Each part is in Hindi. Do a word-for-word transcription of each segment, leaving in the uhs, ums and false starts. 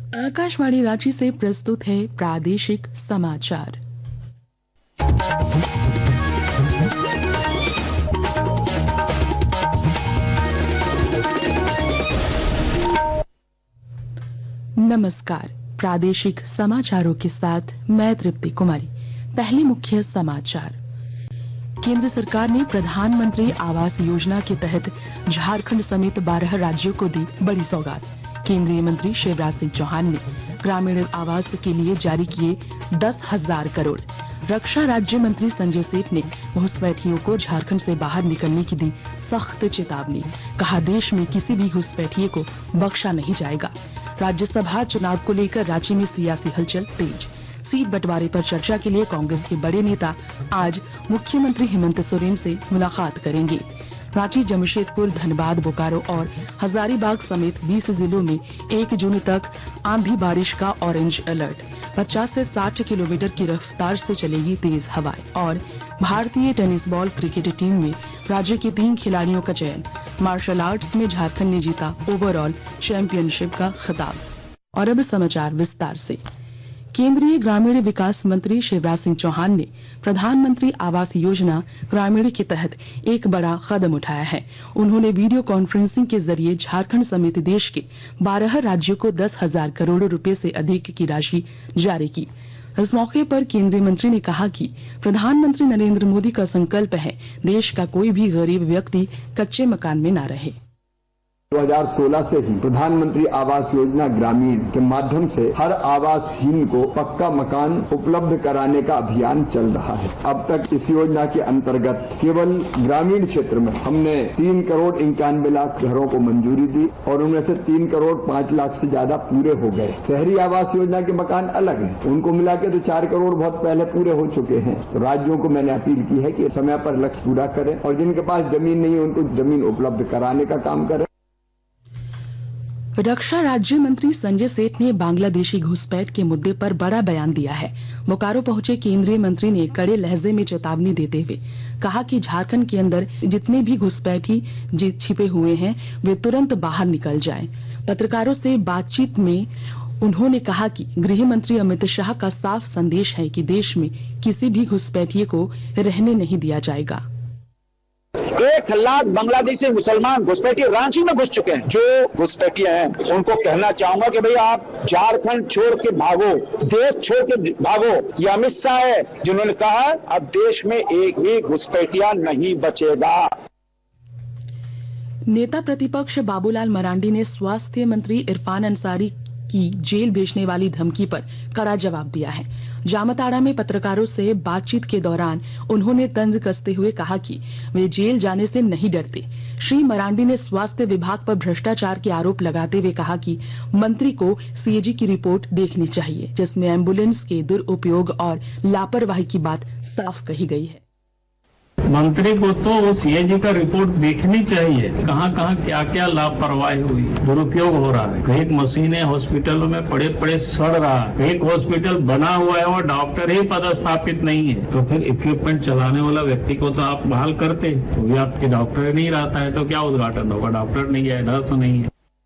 आकाशवाणी रांची से प्रस्तुत है प्रादेशिक समाचार। नमस्कार, प्रादेशिक समाचारों के साथ मैं तृप्ति कुमारी। पहले मुख्य समाचार। केंद्र सरकार ने प्रधानमंत्री आवास योजना के तहत झारखंड समेत बारह राज्यों को दी बड़ी सौगात। केंद्रीय मंत्री शिवराज सिंह चौहान ने ग्रामीण आवास के लिए जारी किए दस हजार करोड़। रक्षा राज्य मंत्री संजय सेठ ने घुसपैठियों को झारखंड से बाहर निकलने की दी सख्त चेतावनी। कहा, देश में किसी भी घुसपैठिए को बख्शा नहीं जाएगा। राज्यसभा चुनाव को लेकर रांची में सियासी हलचल तेज। सीट बंटवारे पर चर्चा के लिए कांग्रेस के बड़े नेता आज मुख्यमंत्री हेमंत सोरेन से मुलाकात करेंगे। रांची, जमशेदपुर, धनबाद, बोकारो और हजारीबाग समेत बीस जिलों में एक जून तक आंधी बारिश का ऑरेंज अलर्ट। पचास से साठ किलोमीटर की रफ्तार से चलेगी तेज हवाएं। और भारतीय टेनिस बॉल क्रिकेट टीम में राज्य के तीन खिलाड़ियों का चयन। मार्शल आर्ट्स में झारखंड ने जीता ओवरऑल चैंपियनशिप का खिताब। और अब समाचार विस्तार से। केंद्रीय ग्रामीण विकास मंत्री शिवराज सिंह चौहान ने प्रधानमंत्री आवास योजना ग्रामीण के तहत एक बड़ा कदम उठाया है। उन्होंने वीडियो कॉन्फ्रेंसिंग के जरिए झारखंड समेत देश के बारह राज्यों को दस हजार करोड़ रुपए से अधिक की राशि जारी की। इस मौके पर केंद्रीय मंत्री ने कहा कि प्रधानमंत्री नरेंद्र मोदी का संकल्प है, देश का कोई भी गरीब व्यक्ति कच्चे मकान में न रहे। दो हज़ार सोलह से ही प्रधानमंत्री आवास योजना ग्रामीण के माध्यम से हर आवासहीन को पक्का मकान उपलब्ध कराने का अभियान चल रहा है। अब तक इस योजना के अंतर्गत केवल ग्रामीण क्षेत्र में हमने तीन करोड़ इक्यानवे लाख घरों को मंजूरी दी और उनमें से तीन करोड़ पांच लाख से ज्यादा पूरे हो गए। शहरी आवास योजना के मकान अलग हैं, उनको मिला के तो चार करोड़ बहुत पहले पूरे हो चुके हैं। तो राज्यों को मैंने अपील की है कि समय पर लक्ष्य पूरा करें और जिनके पास जमीन नहीं है उनको जमीन उपलब्ध कराने का काम करें। रक्षा राज्य मंत्री संजय सेठ ने बांग्लादेशी घुसपैठ के मुद्दे पर बड़ा बयान दिया है। बोकारो पहुंचे केंद्रीय मंत्री ने कड़े लहजे में चेतावनी देते हुए कहा कि झारखंड के अंदर जितने भी घुसपैठी छिपे हुए हैं वे तुरंत बाहर निकल जाएं। पत्रकारों से बातचीत में उन्होंने कहा कि गृह मंत्री अमित शाह का साफ संदेश है कि देश में किसी भी घुसपैठिए को रहने नहीं दिया जाएगा। एक लाख बांग्लादेशी मुसलमान घुसपैठिए रांची में घुस चुके हैं। जो घुसपैठिए हैं उनको कहना चाहूंगा कि भाई आप झारखंड छोड़ के भागो, देश छोड़ के भागो। ये अमित शाह है जिन्होंने कहा अब देश में एक भी घुसपैठिया नहीं बचेगा। नेता प्रतिपक्ष बाबूलाल मरांडी ने स्वास्थ्य मंत्री इरफान अंसारी की जेल भेजने वाली धमकी पर कड़ा जवाब दिया है। जामताड़ा में पत्रकारों से बातचीत के दौरान उन्होंने तंज कसते हुए कहा कि वे जेल जाने से नहीं डरते। श्री मरांडी ने स्वास्थ्य विभाग पर भ्रष्टाचार के आरोप लगाते हुए कहा कि मंत्री को सीएजी की रिपोर्ट देखनी चाहिए, जिसमें एम्बुलेंस के दुरुपयोग और लापरवाही की बात साफ कही गई है। मंत्री को तो सीएजी का रिपोर्ट देखनी चाहिए, कहां कहां क्या क्या लापरवाही हुई, दुरुपयोग हो रहा है। कई मशीनें हॉस्पिटलों में पड़े पड़े सड़ रहा है, एक हॉस्पिटल बना हुआ है और डॉक्टर ही पदस्थापित नहीं है, तो फिर इक्विपमेंट चलाने वाला व्यक्ति को तो आप बहाल करते, तो भी आपके डॉक्टर नहीं रहता है तो क्या उद्घाटन होगा? डॉक्टर नहीं है, डर तो नहीं है।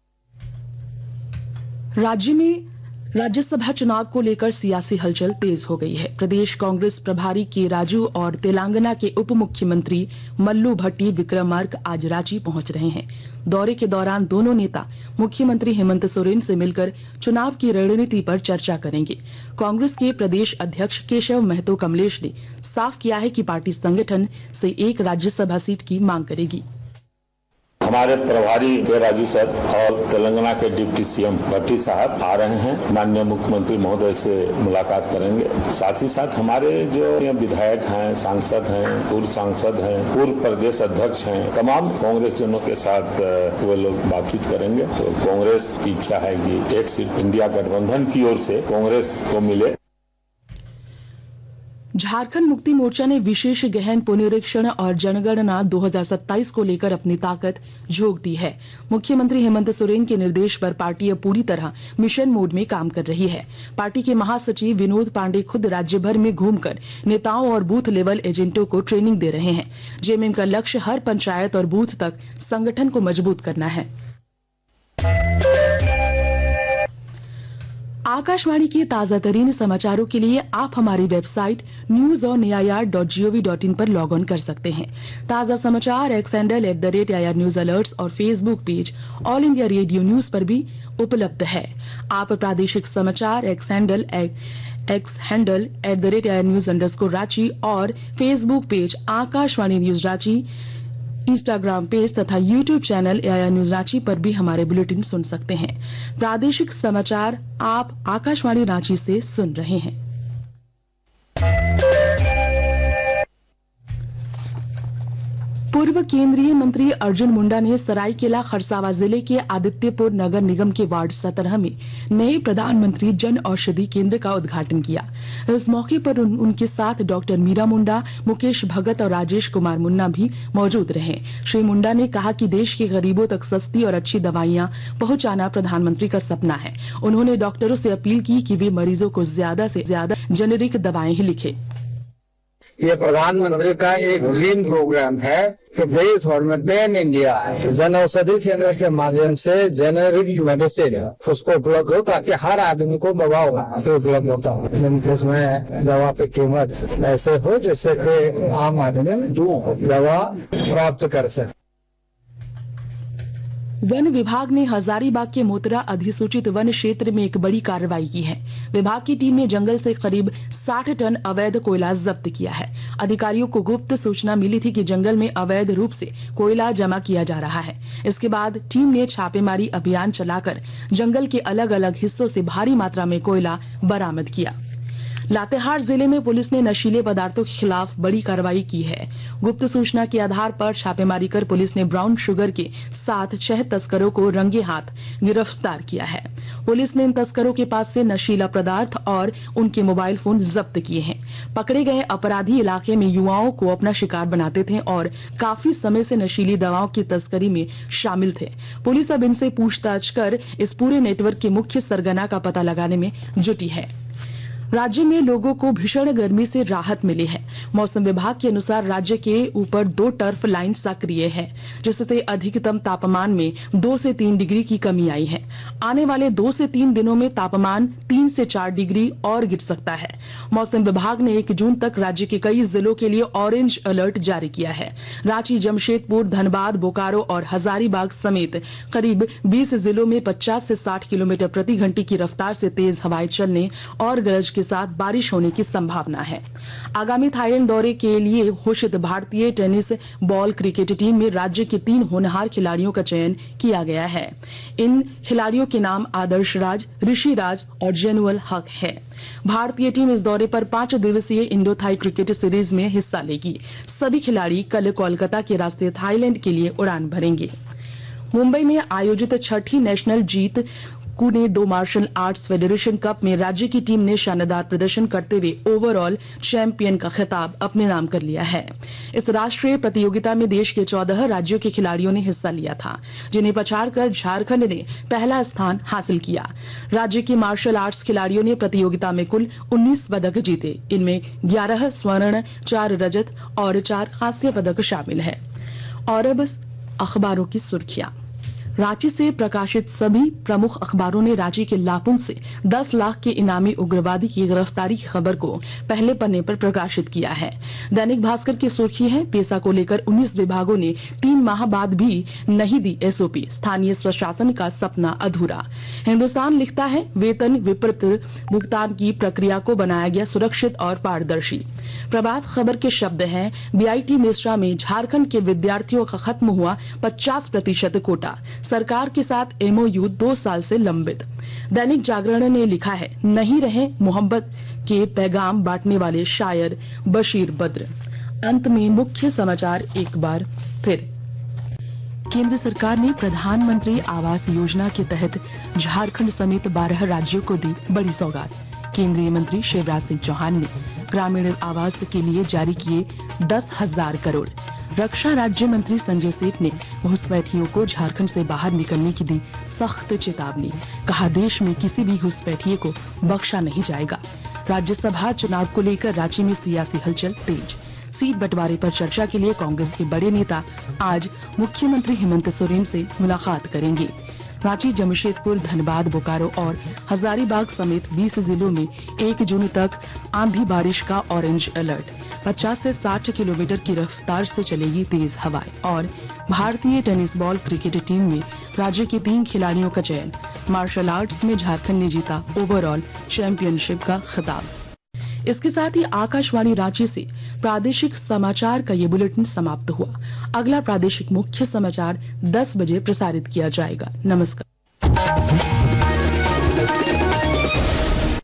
राज्य में राज्यसभा चुनाव को लेकर सियासी हलचल तेज हो गई है। प्रदेश कांग्रेस प्रभारी के राजू और तेलंगाना के उप मुख्यमंत्री मल्लू भट्टी विक्रमार्क आज रांची पहुंच रहे हैं। दौरे के दौरान दोनों नेता मुख्यमंत्री हेमंत सोरेन से मिलकर चुनाव की रणनीति पर चर्चा करेंगे। कांग्रेस के प्रदेश अध्यक्ष केशव महतो कमलेश ने साफ किया है कि पार्टी संगठन से एक राज्यसभा सीट की मांग करेगी। हमारे प्रभारी के राजू सर और तेलंगाना के डिप्टी सीएम भट्टी साहब आ रहे हैं, माननीय मुख्यमंत्री महोदय से मुलाकात करेंगे। साथ ही साथ हमारे जो विधायक हैं, सांसद हैं, पूर्व सांसद हैं, पूर्व प्रदेश अध्यक्ष हैं, तमाम कांग्रेस जनों के साथ वो लोग बातचीत करेंगे। तो कांग्रेस की इच्छा है कि एक सीट इंडिया गठबंधन की ओर से कांग्रेस को मिले। झारखंड मुक्ति मोर्चा ने विशेष गहन पुनरीक्षण और जनगणना दो हज़ार सत्ताईस को लेकर अपनी ताकत झोंक दी है। मुख्यमंत्री हेमंत सोरेन के निर्देश पर पार्टी अब पूरी तरह मिशन मोड में काम कर रही है। पार्टी के महासचिव विनोद पांडे खुद राज्य भर में घूमकर नेताओं और बूथ लेवल एजेंटों को ट्रेनिंग दे रहे हैं। जेएमएम का लक्ष्य हर पंचायत और बूथ तक संगठन को मजबूत करना है। आकाशवाणी के ताजा तरीन समाचारों के लिए आप हमारी website news on A I R dot G O V dot in पर लॉग ऑन कर सकते हैं। ताजा समाचार X handle at the rate A I R news alerts और Facebook page All India Radio News पर भी उपलब्ध है। आप प्रादेशिक समाचार X handle X handle at the rate A I R news underscore Ranchi और Facebook page Akashvani news Ranchi, Instagram page तथा YouTube channel A I R news Ranchi पर भी हमारे बुलेटिन सुन सकते हैं। प्रादेशिक समाचार आप आकाशवाणी रांची से सुन रहे हैं। पूर्व केंद्रीय मंत्री अर्जुन मुंडा ने सरायकेला खरसावां जिले के आदित्यपुर नगर निगम के वार्ड सत्रह में नए प्रधानमंत्री जन औषधि केंद्र का उद्घाटन किया। इस मौके पर उन, उनके साथ डॉक्टर मीरा मुंडा, मुकेश भगत और राजेश कुमार मुन्ना भी मौजूद रहे। श्री मुंडा ने कहा कि देश के गरीबों तक सस्ती और अच्छी दवाइयां पहुंचाना प्रधानमंत्री का सपना है। उन्होंने डॉक्टरों से अपील की कि वे मरीजों को ज्यादा से ज्यादा जेनेरिक दवाएं ही लिखें। ये प्रधानमंत्री का एक ड्रीम प्रोग्राम है कि देश भर में पैन इंडिया जन औषधि केंद्र के माध्यम से जेनेरिक मेडिसिन उसको उपलब्ध हो, ताकि हर आदमी को दवा उपलब्ध होता हो। इसमें दवा की कीमत ऐसे हो जिससे कि आम आदमी दवा प्राप्त कर सके। वन विभाग ने हजारीबाग के मोतरा अधिसूचित वन क्षेत्र में एक बड़ी कार्रवाई की है। विभाग की टीम ने जंगल से करीब साठ टन अवैध कोयला जब्त किया है। अधिकारियों को गुप्त सूचना मिली थी कि जंगल में अवैध रूप से कोयला जमा किया जा रहा है। इसके बाद टीम ने छापेमारी अभियान चलाकर जंगल के अलग अलग हिस्सों से भारी मात्रा में कोयला बरामद किया। लातेहार जिले में पुलिस ने नशीले पदार्थों के खिलाफ बड़ी कार्रवाई की है। गुप्त सूचना के आधार पर छापेमारी कर पुलिस ने ब्राउन शुगर के साथ छह तस्करों को रंगे हाथ गिरफ्तार किया है। पुलिस ने इन तस्करों के पास से नशीला पदार्थ और उनके मोबाइल फोन जब्त किए हैं। पकड़े गए अपराधी इलाके में युवाओं को अपना शिकार बनाते थे और काफी समय से नशीली दवाओं की तस्करी में शामिल थे। पुलिस अब इनसे पूछताछ कर इस पूरे नेटवर्क के मुख्य सरगना का पता लगाने में जुटी है। राज्य में लोगों को भीषण गर्मी से राहत मिली है। मौसम विभाग के अनुसार राज्य के ऊपर दो टर्फ लाइन सक्रिय है, जिससे अधिकतम तापमान में दो से तीन डिग्री की कमी आई है। आने वाले दो से तीन दिनों में तापमान तीन से चार डिग्री और गिर सकता है। मौसम विभाग ने एक जून तक राज्य के कई जिलों के लिए ऑरेंज अलर्ट जारी किया है। रांची, जमशेदपुर, धनबाद, बोकारो और हजारीबाग समेत करीब बीस जिलों में पचास से साठ किलोमीटर प्रति घंटे की रफ्तार से तेज हवाएं चलने और गरज के साथ बारिश होने की संभावना है। आगामी थाईलैंड दौरे के लिए घोषित भारतीय टेनिस बॉल क्रिकेट टीम में राज्य के तीन होनहार खिलाड़ियों का चयन किया गया है। इन खिलाड़ियों के नाम आदर्श राज, ऋषि राज और जेनुअल हक है। भारतीय टीम इस दौरे पर पांच दिवसीय इंडो थाई क्रिकेट सीरीज में हिस्सा लेगी। सभी खिलाड़ी कल कोलकाता के रास्ते थाईलैंड के लिए उड़ान भरेंगे। मुंबई में आयोजित छठी नेशनल जीत पुणे दो मार्शल आर्ट्स फेडरेशन कप में राज्य की टीम ने शानदार प्रदर्शन करते हुए ओवरऑल चैंपियन का खिताब अपने नाम कर लिया है। इस राष्ट्रीय प्रतियोगिता में देश के चौदह राज्यों के खिलाड़ियों ने हिस्सा लिया था, जिन्हें पछाड़कर झारखंड ने पहला स्थान हासिल किया। राज्य के मार्शल आर्ट्स खिलाड़ियों ने प्रतियोगिता में कुल उन्नीस पदक जीते। इनमें ग्यारह स्वर्ण, चार रजत और चार कांस्य पदक शामिल है। और अब अखबारों की सुर्खियां। रांची से प्रकाशित सभी प्रमुख अखबारों ने रांची के लापुंग से दस लाख के इनामी उग्रवादी की गिरफ्तारी की खबर को पहले पन्ने पर प्रकाशित किया है। दैनिक भास्कर की सुर्खी है, पेशा को लेकर उन्नीस विभागों ने तीन माह बाद भी नहीं दी एस ओ पी, स्थानीय प्रशासन का सपना अधूरा। हिंदुस्तान लिखता है, वेतन विपरीत भुगतान की प्रक्रिया को बनाया गया सुरक्षित और पारदर्शी। प्रभात खबर के शब्द हैं, बी आई टी मिश्रा में झारखंड के विद्यार्थियों का खत्म हुआ पचास प्रतिशत कोटा, सरकार के साथ एम ओ यू दो साल से लंबित। दैनिक जागरण ने लिखा है, नहीं रहे मोहब्बत के पैगाम बांटने वाले शायर बशीर बद्र। अंत में मुख्य समाचार एक बार फिर। केंद्र सरकार ने प्रधानमंत्री आवास योजना के तहत झारखंड समेत बारह राज्यों को दी बड़ी सौगात। केंद्रीय मंत्री शिवराज सिंह चौहान ने ग्रामीण आवास के लिए जारी किए दस हजार करोड़। रक्षा राज्य मंत्री संजय सेठ ने घुसपैठियों को झारखंड से बाहर निकलने की दी सख्त चेतावनी। कहा, देश में किसी भी घुसपैठिए को बख्शा नहीं जाएगा। राज्यसभा चुनाव को लेकर रांची में सियासी हलचल तेज। सीट बंटवारे पर चर्चा के लिए कांग्रेस के बड़े नेता आज मुख्यमंत्री हेमंत सोरेन से मुलाकात करेंगे। रांची, जमशेदपुर, धनबाद, बोकारो और हजारीबाग समेत बीस जिलों में एक जून तक आंधी बारिश का ऑरेंज अलर्ट। पचास से साठ किलोमीटर की रफ्तार से चलेगी तेज हवाएं। और भारतीय टेनिस बॉल क्रिकेट टीम में राज्य के तीन खिलाड़ियों का चयन। मार्शल आर्ट्स में झारखंड ने जीता ओवरऑल चैंपियनशिप का खिताब। इसके साथ ही आकाशवाणी रांची से प्रादेशिक समाचार का ये बुलेटिन समाप्त हुआ। अगला प्रादेशिक मुख्य समाचार दस बजे प्रसारित किया जाएगा। नमस्कार।